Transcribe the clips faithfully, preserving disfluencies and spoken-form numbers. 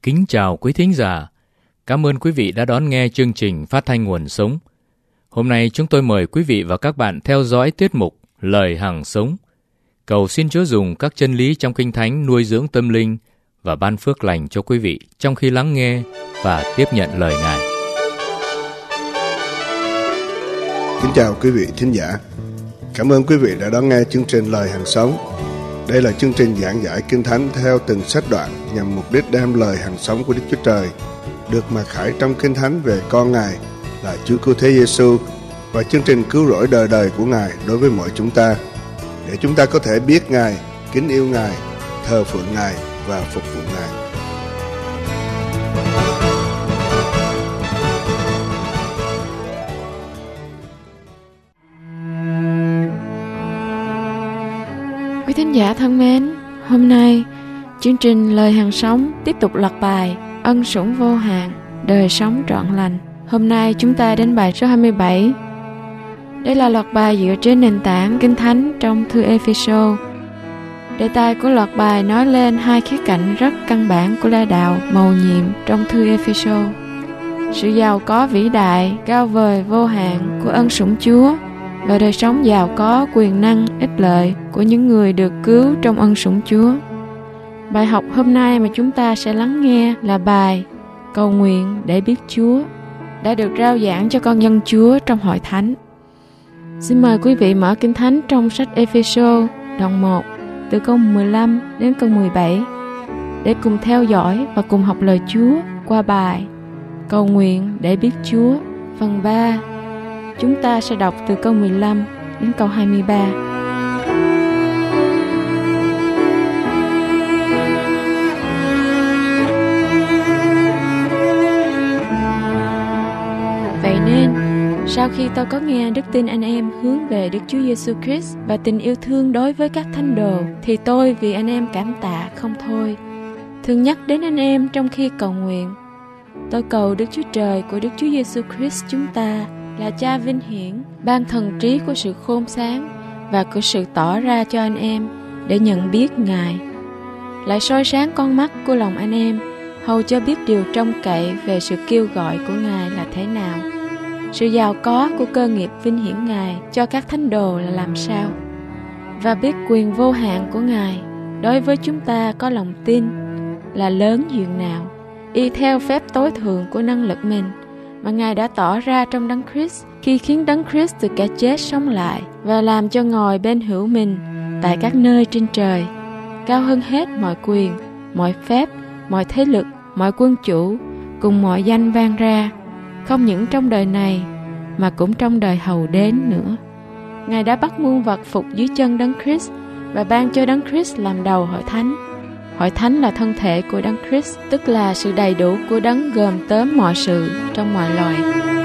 Kính chào quý thính giả. Cảm ơn quý vị đã đón nghe chương trình Phát thanh Nguồn Sống. Hôm nay chúng tôi mời quý vị và các bạn theo dõi tiết mục Lời Hằng Sống. Cầu xin Chúa dùng các chân lý trong Kinh Thánh nuôi dưỡng tâm linh và ban phước lành cho quý vị trong khi lắng nghe và tiếp nhận lời Ngài. Kính chào quý vị thính giả. Cảm ơn quý vị đã đón nghe chương trình Lời Hằng Sống. Đây là chương trình giảng giải Kinh Thánh theo từng sách đoạn nhằm mục đích đem lời hằng sống của Đức Chúa Trời được mặc khải trong Kinh Thánh về con Ngài là Chúa Cứu Thế Giêsu và chương trình cứu rỗi đời đời của Ngài đối với mọi chúng ta, để chúng ta có thể biết Ngài, kính yêu Ngài, thờ phượng Ngài và phục vụ Ngài. Quý thính giả thân mến, hôm nay chương trình Lời Hằng Sống tiếp tục loạt bài Ân Sủng Vô Hạn, Đời Sống Trọn Lành. Hôm nay chúng ta đến bài số hai mươi bảy. Đây là loạt bài dựa trên nền tảng Kinh Thánh trong thư Ê-phê-sô. Đề tài của loạt bài nói lên hai khía cạnh rất căn bản của la đạo mầu nhiệm trong thư Ê-phê-sô: sự giàu có vĩ đại, cao vời, vô hạn của ân sủng Chúa và đời sống giàu có, quyền năng, ích lợi của những người được cứu trong ân sủng Chúa. Bài học hôm nay mà chúng ta sẽ lắng nghe là bài Cầu nguyện để biết Chúa, đã được rao giảng cho con dân Chúa trong hội thánh. Xin mời quý vị mở Kinh Thánh trong sách Ê-phê-sô đoạn một từ câu mười lăm đến câu mười bảy để cùng theo dõi và cùng học lời Chúa qua bài Cầu nguyện để biết Chúa phần ba. Chúng ta sẽ đọc từ câu mười lăm đến câu hai mươi ba. Vậy nên, sau khi tôi có nghe đức tin anh em hướng về Đức Chúa Giêsu Christ và tình yêu thương đối với các thánh đồ, thì tôi vì anh em cảm tạ không thôi. Thường nhắc đến anh em trong khi cầu nguyện. Tôi cầu Đức Chúa Trời của Đức Chúa Giêsu Christ chúng ta là Cha vinh hiển, ban thần trí của sự khôn sáng và của sự tỏ ra cho anh em để nhận biết Ngài. Lại soi sáng con mắt của lòng anh em, hầu cho biết điều trông cậy về sự kêu gọi của Ngài là thế nào, sự giàu có của cơ nghiệp vinh hiển Ngài cho các thánh đồ là làm sao, và biết quyền vô hạn của Ngài đối với chúng ta có lòng tin là lớn dường nào, y theo phép tối thượng của năng lực mình mà Ngài đã tỏ ra trong Đấng Christ khi khiến Đấng Christ từ kẻ chết sống lại và làm cho ngồi bên hữu mình tại các nơi trên trời, cao hơn hết mọi quyền, mọi phép, mọi thế lực, mọi quân chủ, cùng mọi danh vang ra, không những trong đời này mà cũng trong đời hầu đến nữa. Ngài đã bắt muôn vật phục dưới chân Đấng Christ và ban cho Đấng Christ làm đầu hội thánh. Hội thánh là thân thể của Đấng Christ, tức là sự đầy đủ của Đấng gồm tóm mọi sự trong mọi loài.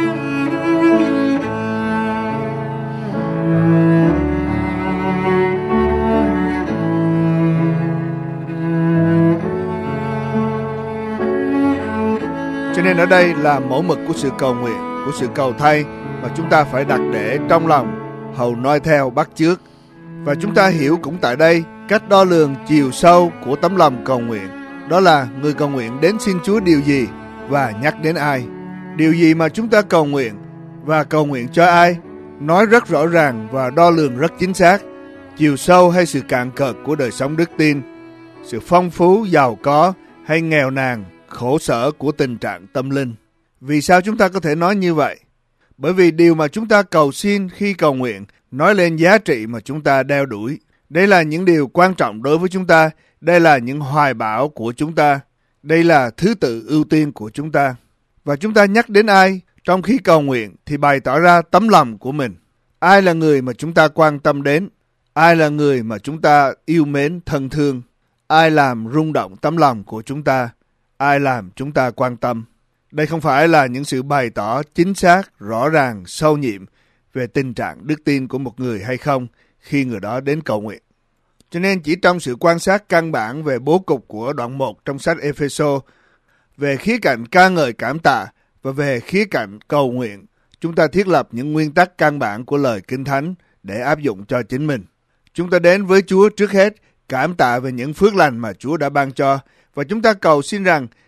Cho nên ở đây là mẫu mực của sự cầu nguyện, của sự cầu thay mà chúng ta phải đặt để trong lòng, hầu noi theo bắt chước. Và chúng ta hiểu cũng tại đây cách đo lường chiều sâu của tấm lòng cầu nguyện. Đó là người cầu nguyện đến xin Chúa điều gì và nhắc đến ai. Điều gì mà chúng ta cầu nguyện và cầu nguyện cho ai, nói rất rõ ràng và đo lường rất chính xác chiều sâu hay sự cạn cợt của đời sống đức tin, sự phong phú, giàu có hay nghèo nàn, khổ sở của tình trạng tâm linh. Vì sao chúng ta có thể nói như vậy? Bởi vì điều mà chúng ta cầu xin khi cầu nguyện nói lên giá trị mà chúng ta đeo đuổi. Đây là những điều quan trọng đối với chúng ta. Đây là những hoài bão của chúng ta. Đây là thứ tự ưu tiên của chúng ta. Và chúng ta nhắc đến ai trong khi cầu nguyện thì bày tỏ ra tấm lòng của mình. Ai là người mà chúng ta quan tâm đến? Ai là người mà chúng ta yêu mến, thân thương? Ai làm rung động tấm lòng của chúng ta? Ai làm chúng ta quan tâm? Đây không phải là những sự bày tỏ chính xác, rõ ràng, sâu nhiệm về tình trạng đức tin của một người hay không khi người đó đến cầu nguyện. Cho nên chỉ trong sự quan sát căn bản về bố cục của đoạn một trong sách Ê-phê-sô, về khía cạnh ca ngợi cảm tạ và về khía cạnh cầu nguyện, chúng ta thiết lập những nguyên tắc căn bản của lời Kinh Thánh để áp dụng cho chính mình. Chúng ta đến với Chúa trước hết, cảm tạ về những phước lành mà Chúa đã ban cho, và chúng ta cầu xin rằng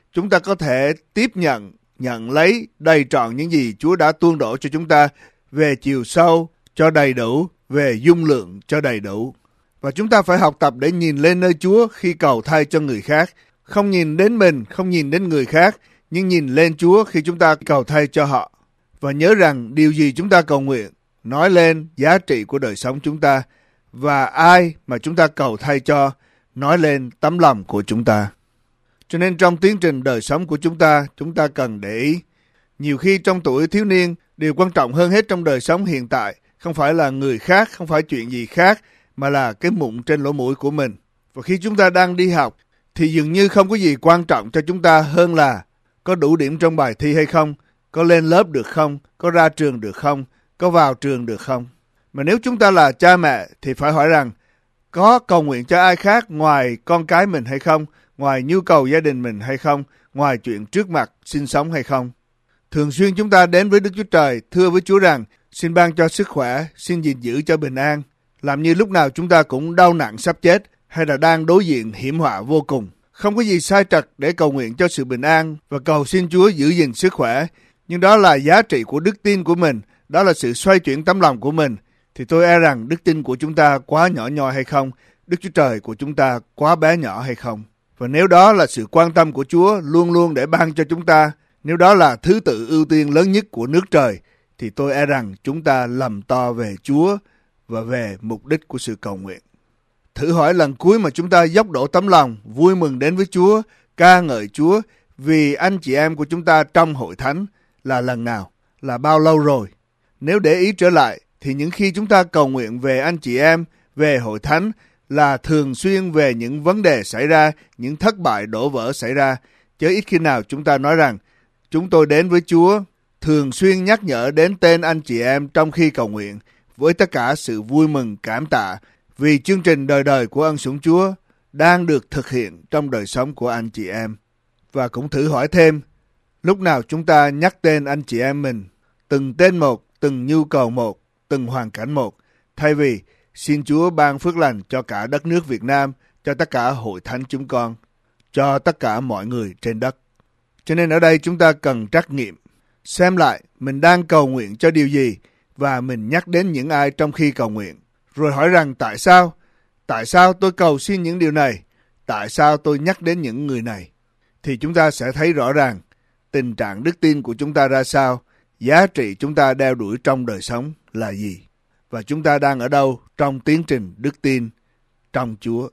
chúng ta có thể tiếp nhận, nhận lấy đầy trọn những gì Chúa đã tuôn đổ cho chúng ta về chiều sâu cho đầy đủ, về dung lượng cho đầy đủ. Và chúng ta phải học tập để nhìn lên nơi Chúa khi cầu thay cho người khác. Không nhìn đến mình, không nhìn đến người khác, nhưng nhìn lên Chúa khi chúng ta cầu thay cho họ. Và nhớ rằng điều gì chúng ta cầu nguyện nói lên giá trị của đời sống chúng ta, và ai mà chúng ta cầu thay cho nói lên tấm lòng của chúng ta. Cho nên trong tiến trình đời sống của chúng ta, chúng ta cần để ý. Nhiều khi trong tuổi thiếu niên, điều quan trọng hơn hết trong đời sống hiện tại không phải là người khác, không phải chuyện gì khác, mà là cái mụn trên lỗ mũi của mình. Và khi chúng ta đang đi học, thì dường như không có gì quan trọng cho chúng ta hơn là có đủ điểm trong bài thi hay không, có lên lớp được không, có ra trường được không, có vào trường được không. Mà nếu chúng ta là cha mẹ thì phải hỏi rằng có cầu nguyện cho ai khác ngoài con cái mình hay không, ngoài nhu cầu gia đình mình hay không, ngoài chuyện trước mặt sinh sống hay không. Thường xuyên chúng ta đến với Đức Chúa Trời thưa với Chúa rằng xin ban cho sức khỏe, xin gìn giữ cho bình an, làm như lúc nào chúng ta cũng đau nặng sắp chết hay là đang đối diện hiểm họa vô cùng. Không có gì sai trật để cầu nguyện cho sự bình an và cầu xin Chúa giữ gìn sức khỏe, nhưng đó là giá trị của đức tin của mình, đó là sự xoay chuyển tấm lòng của mình. Thì tôi e rằng đức tin của chúng ta quá nhỏ nhoi hay không, Đức Chúa Trời của chúng ta quá bé nhỏ hay không. Và nếu đó là sự quan tâm của Chúa luôn luôn để ban cho chúng ta, nếu đó là thứ tự ưu tiên lớn nhất của nước trời, thì tôi e rằng chúng ta lầm to về Chúa và về mục đích của sự cầu nguyện. Thử hỏi lần cuối mà chúng ta dốc đổ tấm lòng, vui mừng đến với Chúa, ca ngợi Chúa vì anh chị em của chúng ta trong hội thánh là lần nào, là bao lâu rồi? Nếu để ý trở lại, thì những khi chúng ta cầu nguyện về anh chị em, về hội thánh là thường xuyên về những vấn đề xảy ra, những thất bại đổ vỡ xảy ra, chứ ít khi nào chúng ta nói rằng chúng tôi đến với Chúa, thường xuyên nhắc nhở đến tên anh chị em trong khi cầu nguyện, với tất cả sự vui mừng cảm tạ vì chương trình đời đời của ân sủng Chúa đang được thực hiện trong đời sống của anh chị em. Và cũng thử hỏi thêm, lúc nào chúng ta nhắc tên anh chị em mình, từng tên một, từng nhu cầu một, từng hoàn cảnh một, thay vì xin Chúa ban phước lành cho cả đất nước Việt Nam, cho tất cả hội thánh chúng con, cho tất cả mọi người trên đất. Cho nên ở đây chúng ta cần trắc nghiệm, xem lại mình đang cầu nguyện cho điều gì và mình nhắc đến những ai trong khi cầu nguyện. Rồi hỏi rằng tại sao? Tại sao tôi cầu xin những điều này? Tại sao tôi nhắc đến những người này? Thì chúng ta sẽ thấy rõ ràng tình trạng đức tin của chúng ta ra sao, giá trị chúng ta đeo đuổi trong đời sống là gì, và chúng ta đang ở đâu trong tiến trình đức tin trong Chúa.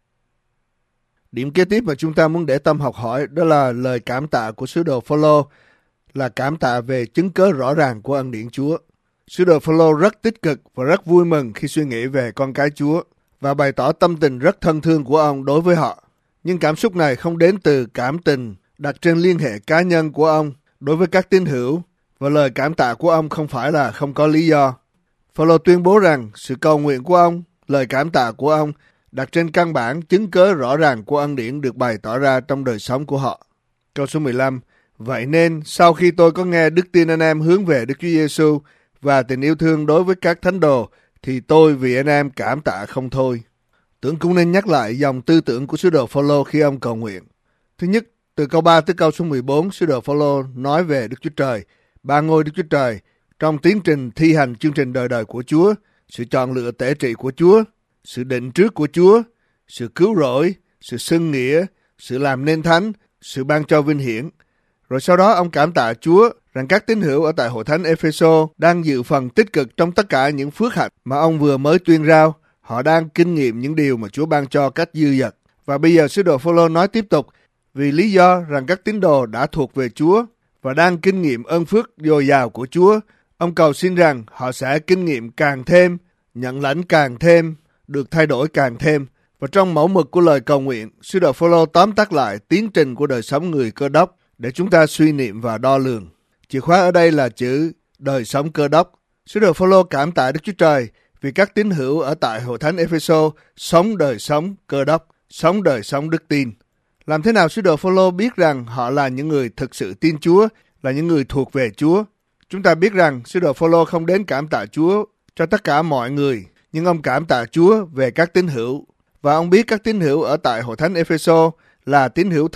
Điểm kế tiếp mà chúng ta muốn để tâm học hỏi đó là lời cảm tạ của sứ đồ Phôlô, là cảm tạ về chứng cớ rõ ràng của ân điển Chúa. Sứ đồ Phôlô rất tích cực và rất vui mừng khi suy nghĩ về con cái Chúa và bày tỏ tâm tình rất thân thương của ông đối với họ. Nhưng cảm xúc này không đến từ cảm tình đặt trên liên hệ cá nhân của ông đối với các tín hữu, và lời cảm tạ của ông không phải là không có lý do. Phôlô tuyên bố rằng sự cầu nguyện của ông, lời cảm tạ của ông đặt trên căn bản chứng cớ rõ ràng của ân điển được bày tỏ ra trong đời sống của họ. Câu số mười lăm. Vậy nên sau khi tôi có nghe đức tin anh em hướng về Đức Chúa Giêsu và tình yêu thương đối với các thánh đồ, thì tôi vì anh em cảm tạ không thôi. Tưởng cũng nên nhắc lại dòng tư tưởng của sứ đồ Phôlô khi ông cầu nguyện. Thứ nhất, từ câu ba tới câu số mười bốn, sứ đồ Phôlô nói về Đức Chúa Trời, ba ngôi Đức Chúa Trời trong tiến trình thi hành chương trình đời đời của Chúa, sự chọn lựa tể trị của Chúa, sự định trước của Chúa, sự cứu rỗi, sự xưng nghĩa, sự làm nên thánh, sự ban cho vinh hiển. Rồi sau đó ông cảm tạ Chúa rằng các tín hữu ở tại hội thánh Epheso đang dự phần tích cực trong tất cả những phước hạnh mà ông vừa mới tuyên rao. Họ đang kinh nghiệm những điều mà Chúa ban cho cách dư dật. Và bây giờ sứ đồ Phôlô nói tiếp tục, vì lý do rằng các tín đồ đã thuộc về Chúa và đang kinh nghiệm ơn phước dồi dào của Chúa, ông cầu xin rằng họ sẽ kinh nghiệm càng thêm, nhận lãnh càng thêm, được thay đổi càng thêm. Và trong mẫu mực của lời cầu nguyện, sứ đồ Phôlô tóm tắt lại tiến trình của đời sống người Cơ Đốc để chúng ta suy niệm và đo lường. Chìa khóa ở đây là chữ đời sống Cơ Đốc. Sứ đồ Phôlô cảm tạ Đức Chúa Trời vì các tín hữu ở tại hội thánh Epheso sống đời sống Cơ Đốc, sống đời sống đức tin. Làm thế nào sứ đồ Phôlô biết rằng họ là những người thực sự tin Chúa, là những người thuộc về Chúa? Chúng ta biết rằng sứ đồ Phôlô không đến cảm tạ Chúa cho tất cả mọi người, nhưng ông cảm tạ Chúa về các tín hữu. Và ông biết các tín hữu ở tại hội thánh Epheso là tín hữu thật,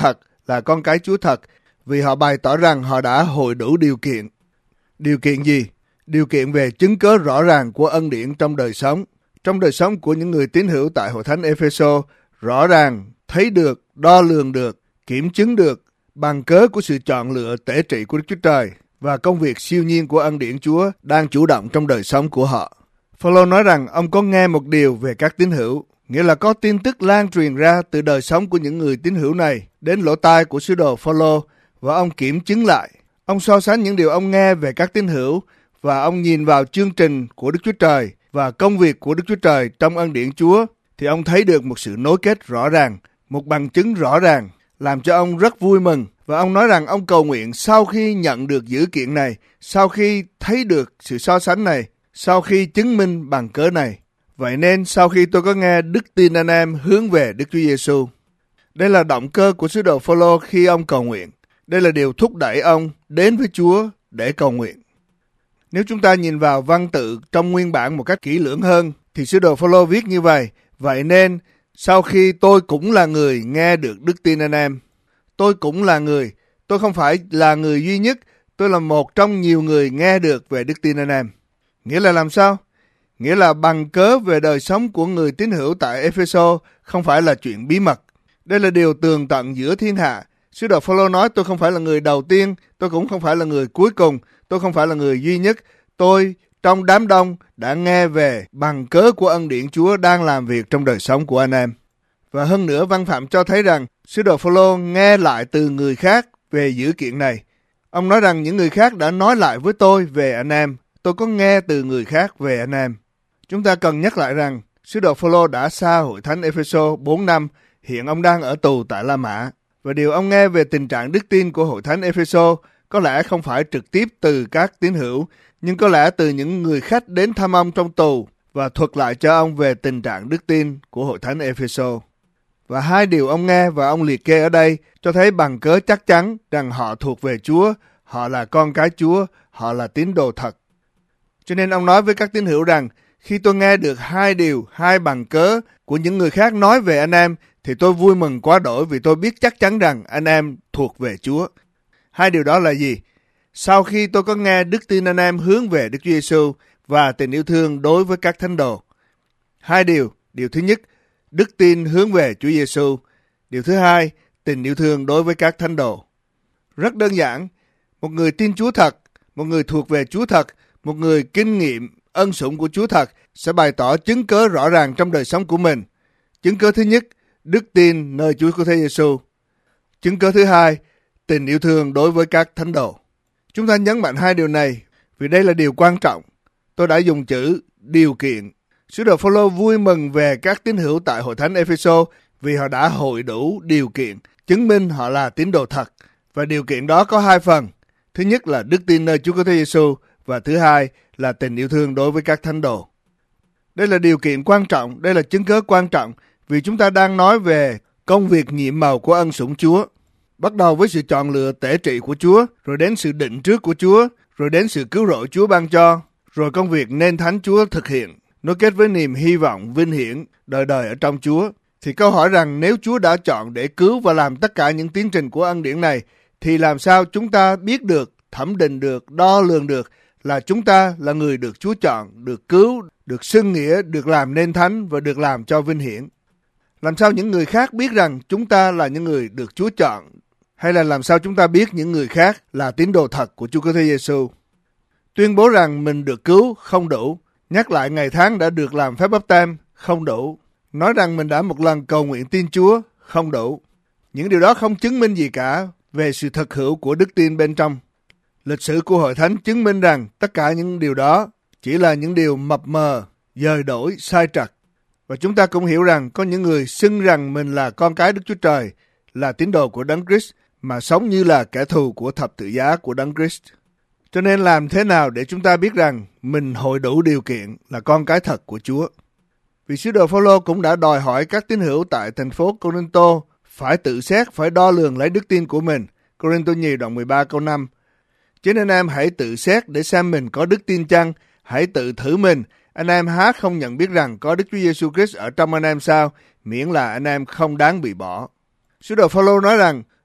là con cái Chúa thật, vì họ bày tỏ rằng họ đã hội đủ điều kiện. Điều kiện gì? Điều kiện về chứng cớ rõ ràng của ân điển trong đời sống. Trong đời sống của những người tín hữu tại Hội Thánh Ephesos, rõ ràng, thấy được, đo lường được, kiểm chứng được bằng cớ của sự chọn lựa tể trị của Đức Chúa Trời và công việc siêu nhiên của ân điển Chúa đang chủ động trong đời sống của họ. Phao-lô nói rằng ông có nghe một điều về các tín hữu, nghĩa là có tin tức lan truyền ra từ đời sống của những người tín hữu này đến lỗ tai của sứ đồ Phao-lô, và ông kiểm chứng lại. Ông so sánh những điều ông nghe về các tín hữu và ông nhìn vào chương trình của Đức Chúa Trời và công việc của Đức Chúa Trời trong ân điển Chúa, thì ông thấy được một sự nối kết rõ ràng, một bằng chứng rõ ràng, làm cho ông rất vui mừng. Và ông nói rằng ông cầu nguyện sau khi nhận được dữ kiện này, sau khi thấy được sự so sánh này, sau khi chứng minh bằng cớ này. Vậy nên sau khi tôi có nghe đức tin anh em hướng về Đức Chúa Giêsu, đây là động cơ của sứ đồ Phao-lô khi ông cầu nguyện. Đây là điều thúc đẩy ông đến với Chúa để cầu nguyện. Nếu chúng ta nhìn vào văn tự trong nguyên bản một cách kỹ lưỡng hơn, thì sứ đồ Phao-lô viết như vậy: vậy nên sau khi tôi cũng là người nghe được đức tin anh em, tôi cũng là người, tôi không phải là người duy nhất, tôi là một trong nhiều người nghe được về đức tin anh em. Nghĩa là làm sao? Nghĩa là bằng cớ về đời sống của người tín hữu tại Ephesos không phải là chuyện bí mật. Đây là điều tường tận giữa thiên hạ. Sứ đồ Phao-lô nói: tôi không phải là người đầu tiên, tôi cũng không phải là người cuối cùng, tôi không phải là người duy nhất. Tôi trong đám đông đã nghe về bằng cớ của ân điển Chúa đang làm việc trong đời sống của anh em. Và hơn nữa, văn phạm cho thấy rằng sứ đồ Phao-lô nghe lại từ người khác về dữ kiện này. Ông nói rằng những người khác đã nói lại với tôi về anh em, tôi có nghe từ người khác về anh em. Chúng ta cần nhắc lại rằng sứ đồ Phao-lô đã xa Hội Thánh Ephesos bốn năm, hiện ông đang ở tù tại La Mã. Và điều ông nghe về tình trạng đức tin của Hội Thánh Ephesos có lẽ không phải trực tiếp từ các tín hữu, nhưng có lẽ từ những người khách đến thăm ông trong tù và thuật lại cho ông về tình trạng đức tin của Hội Thánh Ephesos. Và hai điều ông nghe và ông liệt kê ở đây cho thấy bằng cớ chắc chắn rằng họ thuộc về Chúa, họ là con cái Chúa, họ là tín đồ thật. Cho nên ông nói với các tín hữu rằng, khi tôi nghe được hai điều, hai bằng cớ của những người khác nói về anh em, thì tôi vui mừng quá đổi vì tôi biết chắc chắn rằng anh em thuộc về Chúa. Hai điều đó là gì? Sau khi tôi có nghe đức tin anh em hướng về Đức Chúa Giêsu và tình yêu thương đối với các thánh đồ. Hai điều. Điều thứ nhất, đức tin hướng về Chúa Giêsu. Điều thứ hai, tình yêu thương đối với các thánh đồ. Rất đơn giản, một người tin Chúa thật, một người thuộc về Chúa thật, một người kinh nghiệm ân sủng của Chúa thật sẽ bày tỏ chứng cớ rõ ràng trong đời sống của mình. Chứng cớ thứ nhất, đức tin nơi Chúa của Thế Giêsu. Chứng cớ thứ hai, tình yêu thương đối với các thánh đồ. Chúng ta nhấn mạnh hai điều này vì đây là điều quan trọng. Tôi đã dùng chữ điều kiện. Sứ đồ Phao-lô vui mừng về các tín hữu tại Hội Thánh Ephesos vì họ đã hội đủ điều kiện, chứng minh họ là tín đồ thật. Và điều kiện đó có hai phần. Thứ nhất là đức tin nơi Chúa của Thế Giêsu và thứ hai là tình yêu thương đối với các thánh đồ. Đây là điều kiện quan trọng, đây là chứng cớ quan trọng vì chúng ta đang nói về công việc nhiệm màu của ân sủng Chúa. Bắt đầu với sự chọn lựa tể trị của Chúa, rồi đến sự định trước của Chúa, rồi đến sự cứu rỗi Chúa ban cho, rồi công việc nên thánh Chúa thực hiện, nối kết với niềm hy vọng vinh hiển đời đời ở trong Chúa. Thì câu hỏi rằng nếu Chúa đã chọn để cứu và làm tất cả những tiến trình của ân điển này, thì làm sao chúng ta biết được, thẩm định được, đo lường được là chúng ta là người được Chúa chọn, được cứu, được xưng nghĩa, được làm nên thánh và được làm cho vinh hiển? Làm sao những người khác biết rằng chúng ta là những người được Chúa chọn? Hay là làm sao chúng ta biết những người khác là tín đồ thật của Chúa Thế Giêsu? Tuyên bố rằng mình được cứu không đủ. Nhắc lại ngày tháng đã được làm phép báp têm không đủ. Nói rằng mình đã một lần cầu nguyện tin Chúa không đủ. Những điều đó không chứng minh gì cả về sự thực hữu của đức tin bên trong. Lịch sử của Hội Thánh chứng minh rằng tất cả những điều đó chỉ là những điều mập mờ, dời đổi, sai trật. Và chúng ta cũng hiểu rằng có những người xưng rằng mình là con cái Đức Chúa Trời, là tín đồ của Đấng Christ, mà sống như là kẻ thù của thập tự giá của Đấng Christ. Cho nên làm thế nào để chúng ta biết rằng mình hội đủ điều kiện là con cái thật của Chúa? Vì sứ đồ Phao-lô cũng đã đòi hỏi các tín hữu tại thành phố Cô-rinh-tô phải tự xét, phải đo lường lấy đức tin của mình. Cô-rinh-tô nhì đoạn mười ba câu năm. Chứ nên em hãy tự xét để xem mình có đức tin chăng, hãy tự thử mình. Anh em há không nhận biết rằng có Đức Chúa Giêsu Christ ở trong anh em sao, miễn là anh em không đáng bị bỏ. Sứ đồ Phao-lô nói rằng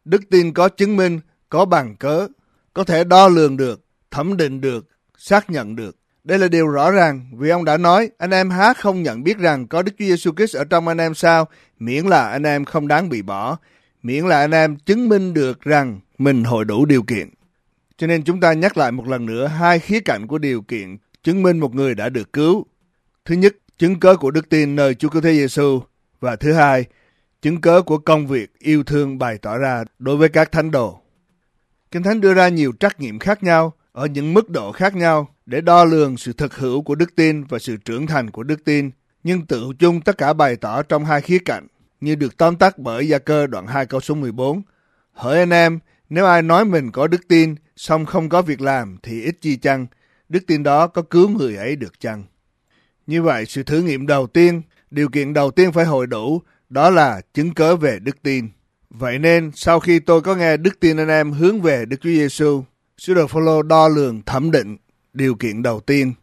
Đức tin có chứng minh, có bằng cớ, có thể đo lường được, thẩm định được, xác nhận được. Đây là điều rõ ràng vì ông đã nói, anh em há không nhận biết rằng có Đức Chúa Giêsu Christ ở trong anh em sao, miễn là anh em không đáng bị bỏ, miễn là anh em chứng minh được rằng mình hội đủ điều kiện. Cho nên chúng ta nhắc lại một lần nữa hai khía cạnh của điều kiện chứng minh một người đã được cứu. Thứ nhất, chứng cớ của đức tin nơi Chúa Cứu Thế Giêsu, và thứ hai, chứng cớ của công việc yêu thương bày tỏ ra đối với các thánh đồ. Kinh Thánh đưa ra nhiều trắc nghiệm khác nhau ở những mức độ khác nhau để đo lường sự thực hữu của đức tin và sự trưởng thành của đức tin, nhưng tự chung tất cả bày tỏ trong hai khía cạnh, như được tóm tắt bởi Gia Cơ đoạn hai câu số mười bốn. Hỡi anh em, nếu ai nói mình có đức tin, song không có việc làm thì ít chi chăng, đức tin đó có cứu người ấy được chăng? Như vậy, sự thử nghiệm đầu tiên, điều kiện đầu tiên phải hội đủ, đó là chứng cớ về đức tin. Vậy nên, sau khi tôi có nghe đức tin anh em hướng về Đức Chúa Giêsu, sứ đồ Phôlô đo lường thẩm định điều kiện đầu tiên.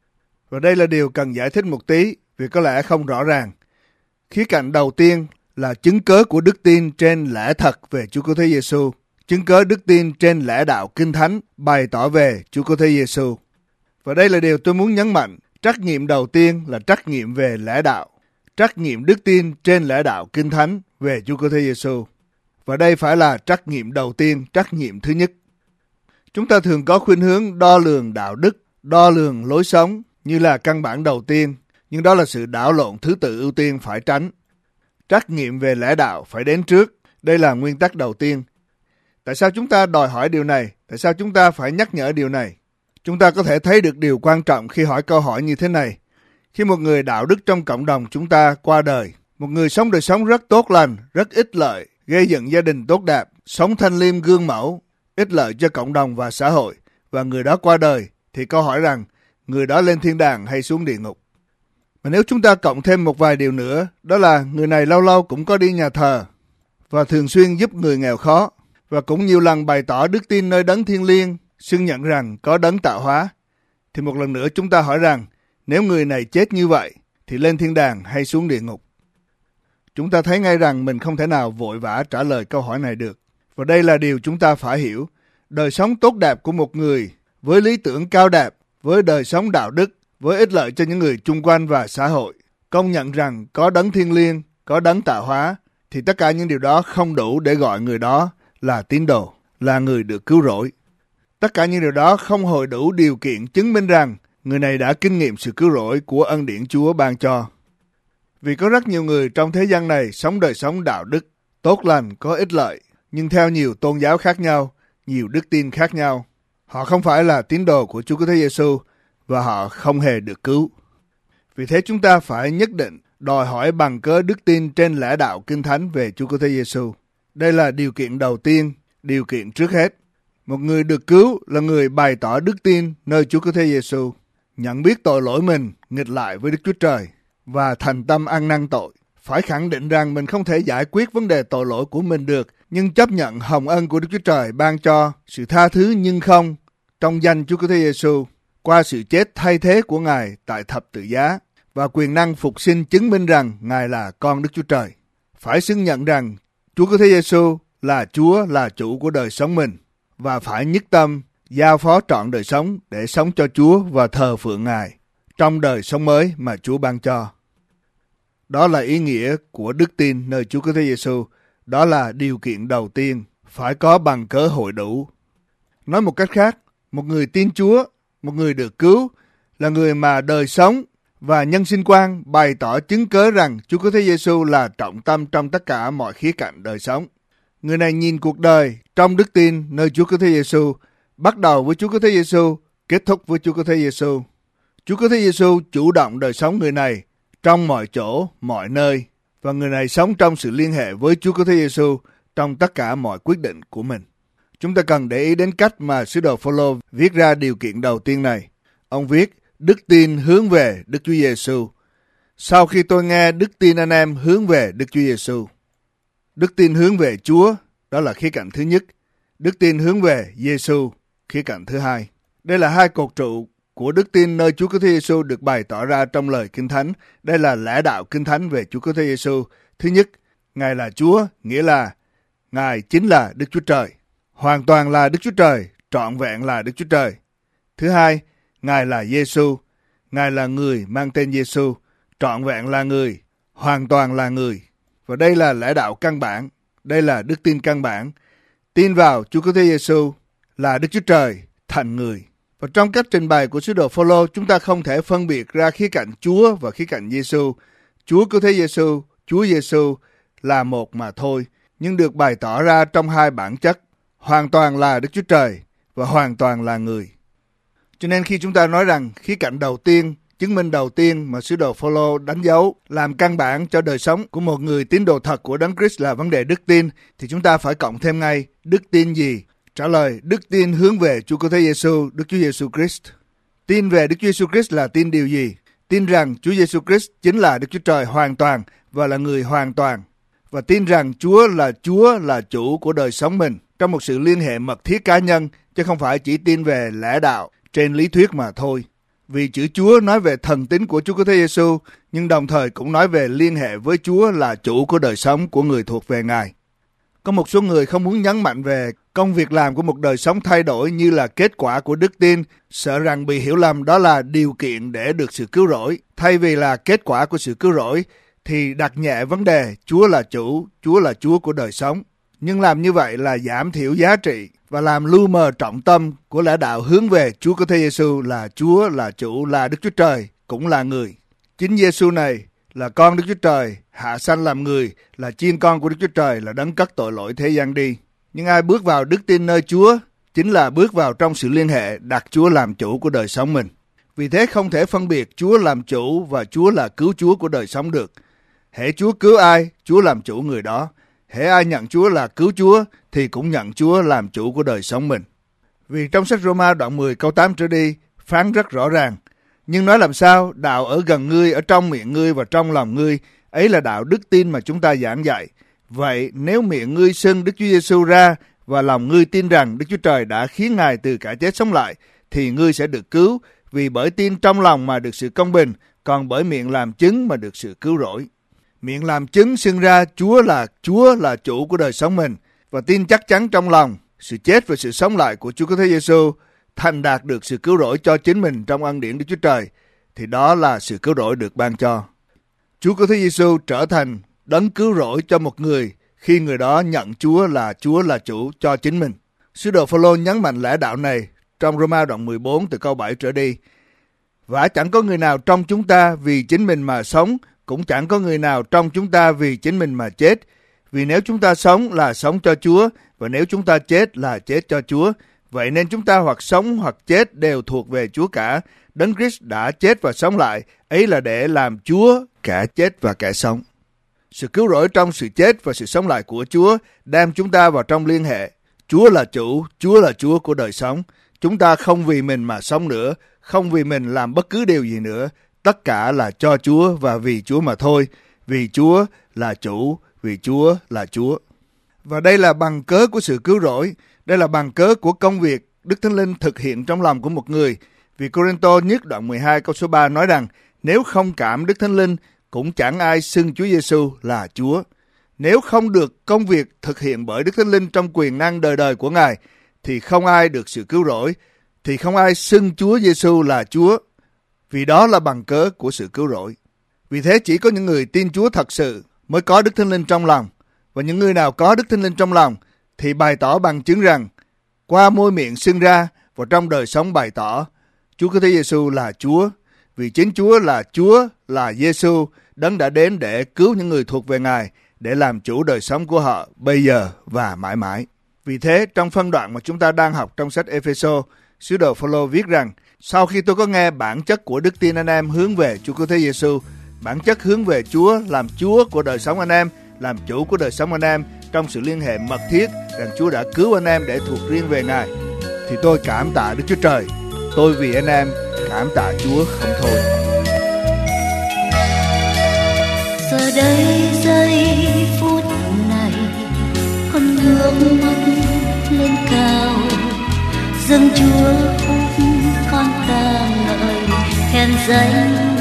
Và đây là điều cần giải thích một tí, vì có lẽ không rõ ràng. Khía cạnh đầu tiên là chứng cớ của đức tin trên lẽ thật về Chúa Cứu Thế Giêsu, chứng cớ đức tin trên lẽ đạo Kinh Thánh bày tỏ về Chúa Cứu Thế Giêsu. Và đây là điều tôi muốn nhấn mạnh. Trắc nghiệm đầu tiên là trắc nghiệm về lẽ đạo, trắc nghiệm đức tin trên lẽ đạo Kinh Thánh về Chúa Cứu Thế Giêsu. Và đây phải là trắc nghiệm đầu tiên, trắc nghiệm thứ nhất. Chúng ta thường có khuynh hướng đo lường đạo đức, đo lường lối sống như là căn bản đầu tiên, nhưng đó là sự đảo lộn thứ tự ưu tiên phải tránh. Trắc nghiệm về lẽ đạo phải đến trước, đây là nguyên tắc đầu tiên. Tại sao chúng ta đòi hỏi điều này? Tại sao chúng ta phải nhắc nhở điều này? Chúng ta có thể thấy được điều quan trọng khi hỏi câu hỏi như thế này. Khi một người đạo đức trong cộng đồng chúng ta qua đời, một người sống đời sống rất tốt lành, rất ích lợi, gây dựng gia đình tốt đẹp, sống thanh liêm gương mẫu, ích lợi cho cộng đồng và xã hội, và người đó qua đời, thì câu hỏi rằng người đó lên thiên đàng hay xuống địa ngục? Mà nếu chúng ta cộng thêm một vài điều nữa, đó là người này lâu lâu cũng có đi nhà thờ và thường xuyên giúp người nghèo khó, và cũng nhiều lần bày tỏ đức tin nơi đấng thiêng liêng, xưng nhận rằng có đấng tạo hóa, thì một lần nữa chúng ta hỏi rằng nếu người này chết như vậy thì lên thiên đàng hay xuống địa ngục? Chúng ta thấy ngay rằng mình không thể nào vội vã trả lời câu hỏi này được. Và đây là điều chúng ta phải hiểu. Đời sống tốt đẹp của một người với lý tưởng cao đẹp, với đời sống đạo đức, với ích lợi cho những người chung quanh và xã hội, công nhận rằng có đấng thiêng liêng, có đấng tạo hóa, thì tất cả những điều đó không đủ để gọi người đó là tín đồ, là người được cứu rỗi. Tất cả những điều đó không hội đủ điều kiện chứng minh rằng người này đã kinh nghiệm sự cứu rỗi của ân điển Chúa ban cho. Vì có rất nhiều người trong thế gian này sống đời sống đạo đức, tốt lành, có ích lợi, nhưng theo nhiều tôn giáo khác nhau, nhiều đức tin khác nhau. Họ không phải là tín đồ của Chúa Cứu Thế Giêsu và họ không hề được cứu. Vì thế chúng ta phải nhất định đòi hỏi bằng cớ đức tin trên lẽ đạo Kinh Thánh về Chúa Cứu Thế Giêsu. Đây là điều kiện đầu tiên, điều kiện trước hết. Một người được cứu là người bày tỏ đức tin nơi Chúa Cứu Thế Giêsu, nhận biết tội lỗi mình nghịch lại với Đức Chúa Trời và thành tâm ăn năn tội. Phải khẳng định rằng mình không thể giải quyết vấn đề tội lỗi của mình được, nhưng chấp nhận hồng ân của Đức Chúa Trời ban cho sự tha thứ nhưng không trong danh Chúa Cứu Thế Giêsu qua sự chết thay thế của Ngài tại thập tự giá và quyền năng phục sinh chứng minh rằng Ngài là con Đức Chúa Trời. Phải xưng nhận rằng Chúa Cứu Thế Giêsu là Chúa, là chủ của đời sống mình, và phải nhất tâm giao phó trọn đời sống để sống cho Chúa và thờ phượng Ngài trong đời sống mới mà Chúa ban cho. Đó là ý nghĩa của đức tin nơi Chúa Cứu Thế Giêsu. Đó là điều kiện đầu tiên, phải có bằng cớ hội đủ. Nói một cách khác, một người tin Chúa, một người được cứu, là người mà đời sống và nhân sinh quan bày tỏ chứng cớ rằng Chúa Cứu Thế Giêsu là trọng tâm trong tất cả mọi khía cạnh đời sống. Người này nhìn cuộc đời trong đức tin nơi Chúa Cứu Thế Giêsu, bắt đầu với Chúa Cứu Thế Giêsu, kết thúc với Chúa Cứu Thế Giêsu. Chúa Cứu Thế Giêsu chủ động đời sống người này trong mọi chỗ, mọi nơi, và người này sống trong sự liên hệ với Chúa Cứu Thế Giêsu trong tất cả mọi quyết định của mình. Chúng ta cần để ý đến cách mà sứ đồ Phôlô viết ra điều kiện đầu tiên này. Ông viết đức tin hướng về Đức Chúa Giêsu. Sau khi tôi nghe đức tin anh em hướng về Đức Chúa Giêsu. Đức tin hướng về Chúa, đó là khía cạnh thứ nhất. Đức tin hướng về Giêsu, khía cạnh thứ hai. Đây là hai cột trụ của đức tin nơi Chúa Cứu Thế Giêsu được bày tỏ ra trong lời Kinh Thánh. Đây là lẽ đạo Kinh Thánh về Chúa Cứu Thế Giêsu. Thứ nhất, Ngài là Chúa, nghĩa là Ngài chính là Đức Chúa Trời. Hoàn toàn là Đức Chúa Trời, trọn vẹn là Đức Chúa Trời. Thứ hai, Ngài là Giê-xu. Ngài là người mang tên Giê-xu, trọn vẹn là người, hoàn toàn là người. Và đây là lẽ đạo căn bản, đây là đức tin căn bản. Tin vào Chúa Cứu Thế Giê-xu là Đức Chúa Trời thành người. Và trong cách trình bày của sứ đồ Phô-lô, chúng ta không thể phân biệt ra khía cạnh Chúa và khía cạnh Giê-xu. Chúa Cứu Thế Giê-xu, Chúa Giê-xu là một mà thôi, nhưng được bày tỏ ra trong hai bản chất, hoàn toàn là Đức Chúa Trời và hoàn toàn là người. Cho nên khi chúng ta nói rằng khía cạnh đầu tiên, chứng minh đầu tiên mà sứ đồ Phô-lô đánh dấu làm căn bản cho đời sống của một người tín đồ thật của Đấng Christ là vấn đề đức tin, thì chúng ta phải cộng thêm ngay đức tin gì? Trả lời, đức tin hướng về Chúa Cứu Thế Giê-xu, Đức Chúa Giê-xu Christ. Tin về Đức Chúa Giê-xu Christ là tin điều gì? Tin rằng Chúa Giê-xu Christ chính là Đức Chúa Trời hoàn toàn và là người hoàn toàn. Và tin rằng Chúa là Chúa là chủ của đời sống mình trong một sự liên hệ mật thiết cá nhân, chứ không phải chỉ tin về lẽ đạo trên lý thuyết mà thôi. Vì chữ Chúa nói về thần tính của Chúa Cứu Thế Giê-xu, nhưng đồng thời cũng nói về liên hệ với Chúa là chủ của đời sống của người thuộc về Ngài. Có một số người không muốn nhấn mạnh về công việc làm của một đời sống thay đổi như là kết quả của đức tin, sợ rằng bị hiểu lầm đó là điều kiện để được sự cứu rỗi. Thay vì là kết quả của sự cứu rỗi, thì đặt nhẹ vấn đề Chúa là chủ, Chúa là Chúa của đời sống. Nhưng làm như vậy là giảm thiểu giá trị và làm lu mờ trọng tâm của lẽ đạo hướng về Chúa Cứu Thế Giê-xu là Chúa là chủ, là Đức Chúa Trời, cũng là người. Chính Giê-xu này là con Đức Chúa Trời, hạ sanh làm người, là chiên con của Đức Chúa Trời, là đấng cất tội lỗi thế gian đi. Nhưng ai bước vào đức tin nơi Chúa chính là bước vào trong sự liên hệ đặt Chúa làm chủ của đời sống mình. Vì thế không thể phân biệt Chúa làm chủ và Chúa là cứu Chúa của đời sống được. Hễ Chúa cứu ai, Chúa làm chủ người đó. Hễ ai nhận Chúa là cứu Chúa thì cũng nhận Chúa làm chủ của đời sống mình. Vì trong sách Roma đoạn mười câu tám trở đi phán rất rõ ràng: nhưng nói làm sao, đạo ở gần ngươi, ở trong miệng ngươi và trong lòng ngươi, ấy là đạo đức tin mà chúng ta giảng dạy. Vậy nếu miệng ngươi xưng Đức Chúa Giê-xu ra và lòng ngươi tin rằng Đức Chúa Trời đã khiến Ngài từ cả chết sống lại, thì ngươi sẽ được cứu, vì bởi tin trong lòng mà được sự công bình, còn bởi miệng làm chứng mà được sự cứu rỗi. Miệng làm chứng xưng ra Chúa là Chúa là chủ của đời sống mình, và tin chắc chắn trong lòng sự chết và sự sống lại của Chúa Cứu Thế Giê-xu, thành đạt được sự cứu rỗi cho chính mình trong ân điển Đức Chúa Trời, thì đó là sự cứu rỗi được ban cho. Chúa Cứu Thế Giê-xu trở thành đấng cứu rỗi cho một người khi người đó nhận Chúa là Chúa là chủ cho chính mình. Sứ đồ Phô-lô nhấn mạnh lẽ đạo này trong Roma đoạn mười bốn từ câu bảy trở đi. Và chẳng có người nào trong chúng ta vì chính mình mà sống, cũng chẳng có người nào trong chúng ta vì chính mình mà chết. Vì nếu chúng ta sống là sống cho Chúa, và nếu chúng ta chết là chết cho Chúa. Vậy nên chúng ta hoặc sống hoặc chết đều thuộc về Chúa cả. Đấng Christ đã chết và sống lại, ấy là để làm Chúa cả chết và kẻ sống. Sự cứu rỗi trong sự chết và sự sống lại của Chúa đem chúng ta vào trong liên hệ. Chúa là chủ, Chúa là Chúa của đời sống. Chúng ta không vì mình mà sống nữa, không vì mình làm bất cứ điều gì nữa. Tất cả là cho Chúa và vì Chúa mà thôi. Vì Chúa là chủ, vì Chúa là Chúa. Và đây là bằng cớ của sự cứu rỗi. Đây là bằng cớ của công việc Đức Thánh Linh thực hiện trong lòng của một người. Vì Cô-rinh-tô nhất đoạn mười hai câu số ba nói rằng nếu không cảm Đức Thánh Linh, cũng chẳng ai xưng Chúa Giê-xu là Chúa. Nếu không được công việc thực hiện bởi Đức Thánh Linh trong quyền năng đời đời của Ngài, thì không ai được sự cứu rỗi, thì không ai xưng Chúa Giê-xu là Chúa. Vì đó là bằng cớ của sự cứu rỗi. Vì thế chỉ có những người tin Chúa thật sự mới có Đức Thánh Linh trong lòng. Và những người nào có Đức Thánh Linh trong lòng thì bày tỏ bằng chứng rằng qua môi miệng xưng ra và trong đời sống bày tỏ Chúa Cứu Thế Giê-xu là Chúa. Vì chính Chúa là Chúa, là Giê-xu, đấng đã đến để cứu những người thuộc về Ngài, để làm chủ đời sống của họ bây giờ và mãi mãi. Vì thế, trong phân đoạn mà chúng ta đang học trong sách Ê-phê-sô, sứ đồ Phô-lô viết rằng: sau khi tôi có nghe bản chất của đức tin anh em hướng về Chúa Cứu Thế Giê-xu, bản chất hướng về Chúa, làm Chúa của đời sống anh em, làm chủ của đời sống anh em trong sự liên hệ mật thiết rằng Chúa đã cứu anh em để thuộc riêng về Ngài, thì tôi cảm tạ Đức Chúa Trời. Tôi vì anh em cảm tạ Chúa không thôi. Giờ đây giây phút này, con ngước mắt lên cao, dâng Chúa khúc con ta ngợi khen danh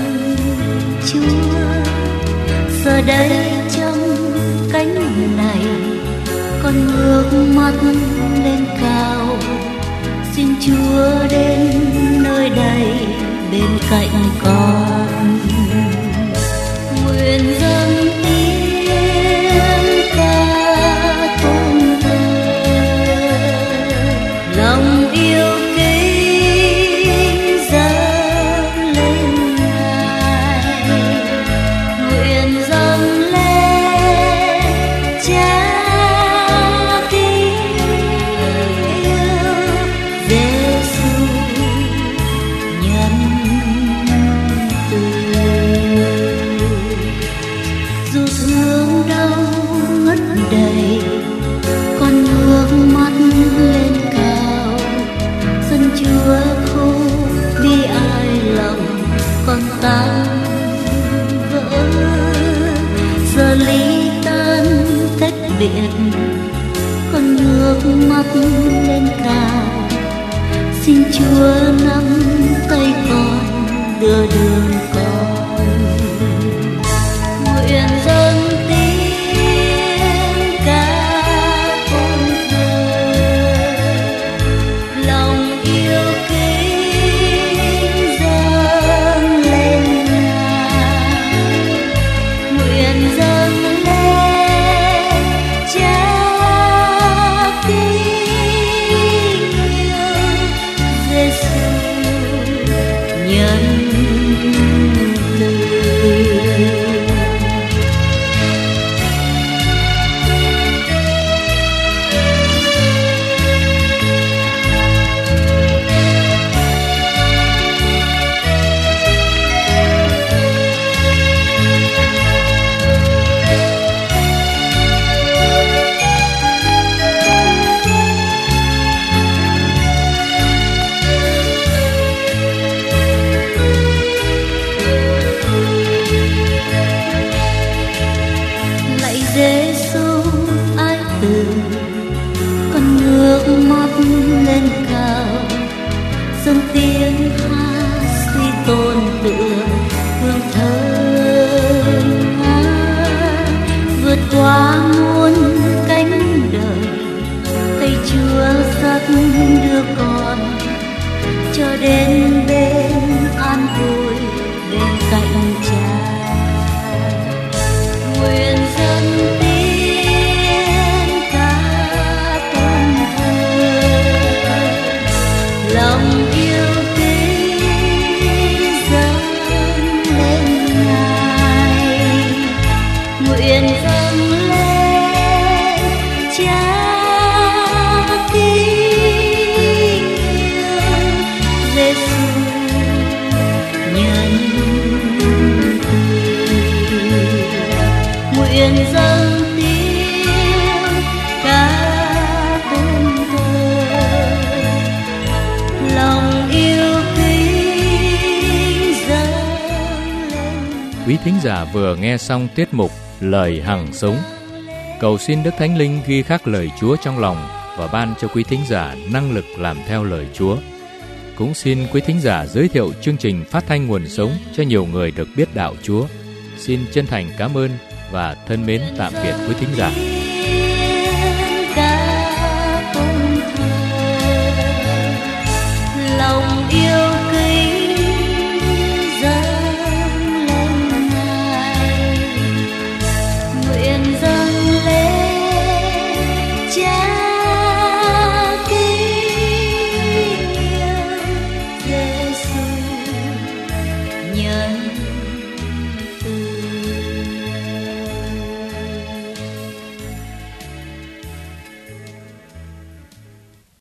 Chúa. Giờ đây trong cánh này, con con ngước mắt lên cao, xin Chúa đến nơi đây bên cạnh con. Nguyện dâng tiếng ca tôn thờ, lòng yêu kính dâng lên Ngài. Nguyện dâng lên Cha kính yêu Giêsu nhân từ. Dù thương đau ngất đầy, con ngước mắt lên cao, xin Chúa không bi ai lòng con tan vỡ. Giờ ly tan tách biệt, con ngước mắt lên cao, xin Chúa nắm tay con đưa đường con. Nguyện dâng tiếng ca tôn thờ, lòng yêu kính dâng lên Ngài. Nguyện dâng lên Cha kính yêu Giêsu nhân từ. Lạy Giêsu ái từ, con ngước mắt lên cao, dâng tiếng hát suy tôn tượng hương thơm ngát. Vượt qua muôn cánh đời, tay Chúa dắt đưa con cho đến bên an vui bên cạnh Cha. Nguyện dâng tiếng ca tôn thờ, lòng yêu kính dâng lên Ngài. Nguyện dâng lên Cha kính yêu Giêsu nhân từ. Nguyện dâng tiếng ca tôn thờ, lòng yêu kính dâng lên. Quý thính giả vừa nghe xong tiết mục Lời Hằng Sống. Cầu xin Đức Thánh Linh ghi khắc lời Chúa trong lòng và ban cho quý thính giả năng lực làm theo lời Chúa. Cũng xin quý thính giả giới thiệu chương trình phát thanh Nguồn Sống cho nhiều người được biết đạo Chúa. Xin chân thành cảm ơn và thân mến tạm biệt quý thính giả.